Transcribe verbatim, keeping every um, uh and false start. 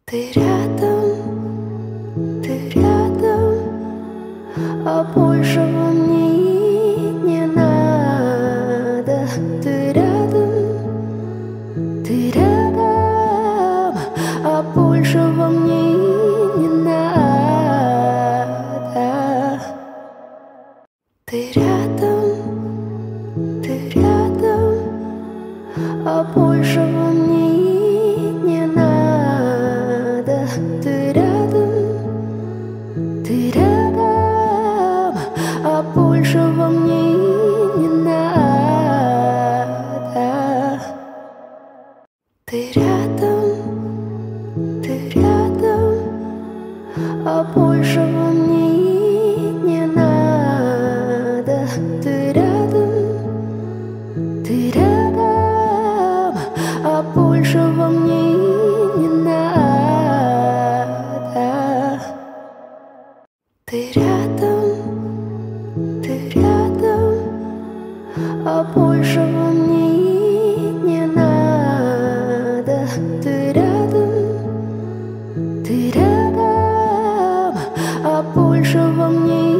Ты рядом, ты рядом, а большего мне и не надо. Ты рядом, ты рядом, а большего мне и не надо. Ты рядом, ты рядом, а большего мне и не надо. Ты рядом, ты рядом, а большего мне и не надо. Ты рядом, ты рядом, а большего мне и не надо. Ты рядом, ты рядом, а большего мне и не надо. Ты рядом, ты рядом, а большего